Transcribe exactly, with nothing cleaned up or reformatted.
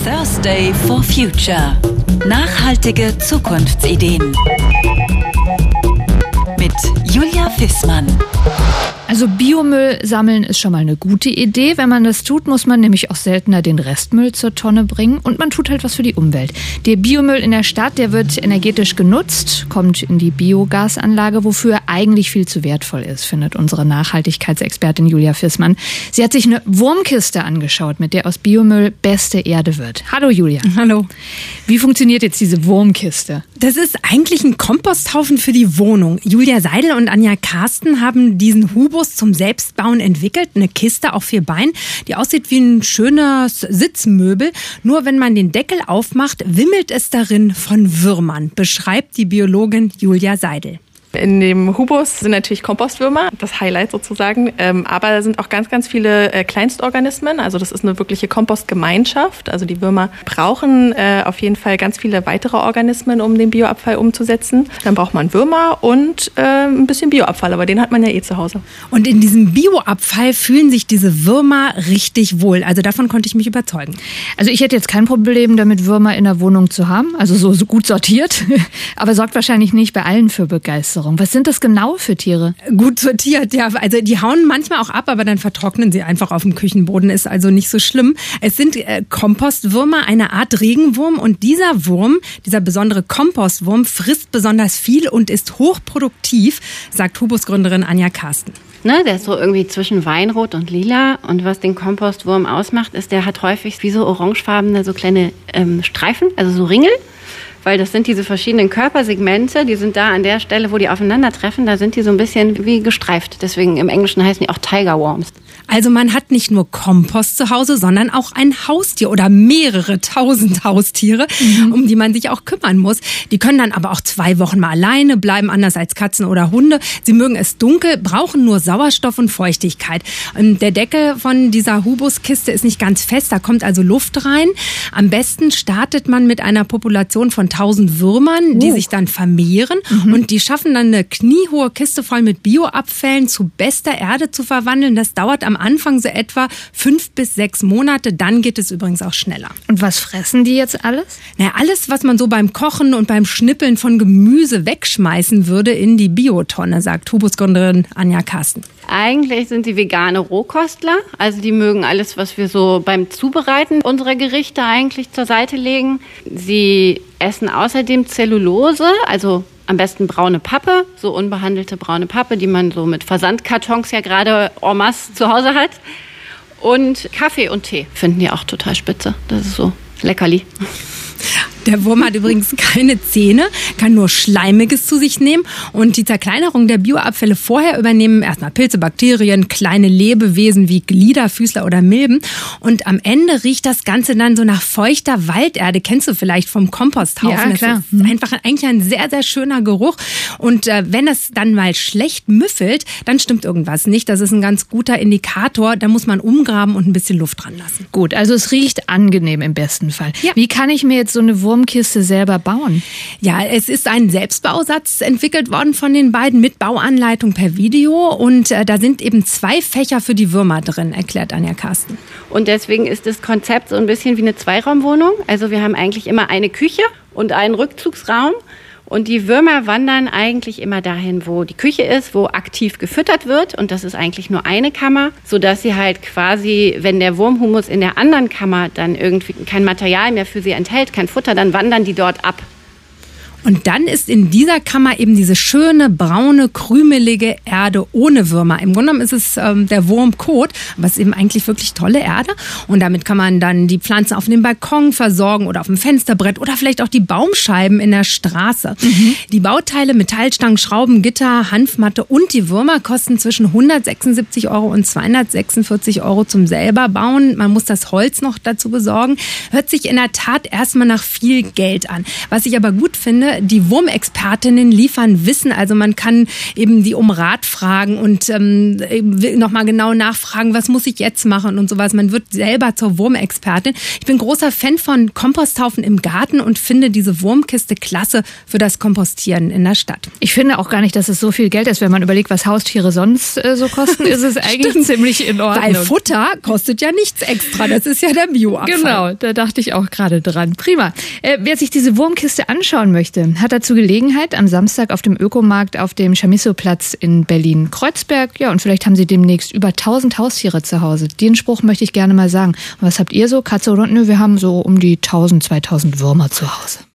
Thursday for Future. Nachhaltige Zukunftsideen. Mit Julia Fissmann. Also Biomüll sammeln ist schon mal eine gute Idee. Wenn man das tut, muss man nämlich auch seltener den Restmüll zur Tonne bringen und man tut halt was für die Umwelt. Der Biomüll in der Stadt, der wird energetisch genutzt, kommt in die Biogasanlage, wofür er eigentlich viel zu wertvoll ist, findet unsere Nachhaltigkeitsexpertin Julia Fissmann. Sie hat sich eine Wurmkiste angeschaut, mit der aus Biomüll beste Erde wird. Hallo Julia. Hallo. Wie funktioniert jetzt diese Wurmkiste? Das ist eigentlich ein Komposthaufen für die Wohnung. Julia Seidel und Anja Karsten haben diesen Hubus zum Selbstbauen entwickelt. Eine Kiste auf vier Beinen, die aussieht wie ein schönes Sitzmöbel. Nur wenn man den Deckel aufmacht, wimmelt es darin von Würmern, beschreibt die Biologin Julia Seidel. In dem Hubus sind natürlich Kompostwürmer, das Highlight sozusagen, ähm, aber da sind auch ganz, ganz viele äh, Kleinstorganismen, also das ist eine wirkliche Kompostgemeinschaft, also die Würmer brauchen äh, auf jeden Fall ganz viele weitere Organismen, um den Bioabfall umzusetzen. Dann braucht man Würmer und äh, ein bisschen Bioabfall, aber den hat man ja eh zu Hause. Und in diesem Bioabfall fühlen sich diese Würmer richtig wohl, also davon konnte ich mich überzeugen. Also ich hätte jetzt kein Problem damit, Würmer in der Wohnung zu haben, also so, so gut sortiert, aber sorgt wahrscheinlich nicht bei allen für Begeisterung. Was sind das genau für Tiere? Gut sortiert, ja. Also die hauen manchmal auch ab, aber dann vertrocknen sie einfach auf dem Küchenboden. Ist also nicht so schlimm. Es sind äh, Kompostwürmer, eine Art Regenwurm. Und dieser Wurm, dieser besondere Kompostwurm, frisst besonders viel und ist hochproduktiv, sagt Hubus-Gründerin Anja Karsten. Ne, der ist so irgendwie zwischen Weinrot und Lila. Und was den Kompostwurm ausmacht, ist, der hat häufig wie so orangefarbene, so kleine ähm, Streifen, also so Ringel. Weil das sind diese verschiedenen Körpersegmente, die sind da an der Stelle, wo die aufeinandertreffen, da sind die so ein bisschen wie gestreift. Deswegen im Englischen heißen die auch Tiger Worms. Also man hat nicht nur Kompost zu Hause, sondern auch ein Haustier oder mehrere tausend Haustiere, mhm. um die man sich auch kümmern muss. Die können dann aber auch zwei Wochen mal alleine bleiben, anders als Katzen oder Hunde. Sie mögen es dunkel, brauchen nur Sauerstoff und Feuchtigkeit. Der Deckel von dieser Hubuskiste ist nicht ganz fest, da kommt also Luft rein. Am besten startet man mit einer Population von tausend Würmern, die uh. sich dann vermehren mhm. und die schaffen dann eine kniehohe Kiste voll mit Bioabfällen zu bester Erde zu verwandeln. Das dauert am Anfang so etwa fünf bis sechs Monate, dann geht es übrigens auch schneller. Und was fressen die jetzt alles? Na, alles, was man so beim Kochen und beim Schnippeln von Gemüse wegschmeißen würde in die Biotonne, sagt Hubus-Gründerin Anja Karsten. Eigentlich sind sie vegane Rohkostler, also die mögen alles, was wir so beim Zubereiten unserer Gerichte eigentlich zur Seite legen. Sie essen außerdem Zellulose, also am besten braune Pappe, so unbehandelte braune Pappe, die man so mit Versandkartons ja gerade en masse zu Hause hat. Und Kaffee und Tee finden die auch total spitze. Das ist so Leckerli. Der Wurm hat übrigens keine Zähne, kann nur Schleimiges zu sich nehmen und die Zerkleinerung der Bioabfälle vorher übernehmen erstmal Pilze, Bakterien, kleine Lebewesen wie Gliederfüßler oder Milben und am Ende riecht das Ganze dann so nach feuchter Walderde. Kennst du vielleicht vom Komposthaufen? Ja, klar. Das ist einfach eigentlich ein sehr, sehr schöner Geruch und äh, wenn das dann mal schlecht müffelt, dann stimmt irgendwas nicht. Das ist ein ganz guter Indikator, da muss man umgraben und ein bisschen Luft dran lassen. Gut, also es riecht angenehm im besten Fall. Ja. Wie kann ich mir jetzt so eine Wurmkiste selber bauen? Ja, es ist ein Selbstbausatz entwickelt worden von den beiden mit Bauanleitung per Video und äh, da sind eben zwei Fächer für die Würmer drin, erklärt Anja Karsten. Und deswegen ist das Konzept so ein bisschen wie eine Zweiraumwohnung. Also wir haben eigentlich immer eine Küche und einen Rückzugsraum. Und die Würmer wandern eigentlich immer dahin, wo die Küche ist, wo aktiv gefüttert wird. Und das ist eigentlich nur eine Kammer, sodass sie halt quasi, wenn der Wurmhumus in der anderen Kammer dann irgendwie kein Material mehr für sie enthält, kein Futter, dann wandern die dort ab. Und dann ist in dieser Kammer eben diese schöne, braune, krümelige Erde ohne Würmer. Im Grunde genommen ist es ähm, der Wurmkot, aber es ist eben eigentlich wirklich tolle Erde. Und damit kann man dann die Pflanzen auf dem Balkon versorgen oder auf dem Fensterbrett oder vielleicht auch die Baumscheiben in der Straße. Mhm. Die Bauteile, Metallstangen, Schrauben, Gitter, Hanfmatte und die Würmer kosten zwischen hundertsechsundsiebzig Euro und zweihundertsechsundvierzig Euro zum selber bauen. Man muss das Holz noch dazu besorgen. Hört sich in der Tat erstmal nach viel Geld an. Was ich aber gut finde, die Wurmexpertinnen liefern Wissen. Also man kann eben die um Rat fragen und ähm, nochmal genau nachfragen, was muss ich jetzt machen und sowas. Man wird selber zur Wurmexpertin. Ich bin großer Fan von Komposthaufen im Garten und finde diese Wurmkiste klasse für das Kompostieren in der Stadt. Ich finde auch gar nicht, dass es so viel Geld ist, wenn man überlegt, was Haustiere sonst äh, so kosten, ist es eigentlich Stimmt. ziemlich in Ordnung. Weil Futter kostet ja nichts extra, das ist ja der Bioabfall. Genau, da dachte ich auch gerade dran. Prima. Äh, wer sich diese Wurmkiste anschauen möchte, hat dazu Gelegenheit am Samstag auf dem Ökomarkt auf dem Chamisso-Platz in Berlin-Kreuzberg. Ja, und vielleicht haben Sie demnächst über tausend Haustiere zu Hause. Den Spruch möchte ich gerne mal sagen. Und was habt ihr so? Katze oder Hund? Nö, wir haben so um die tausend, zweitausend Würmer zu Hause.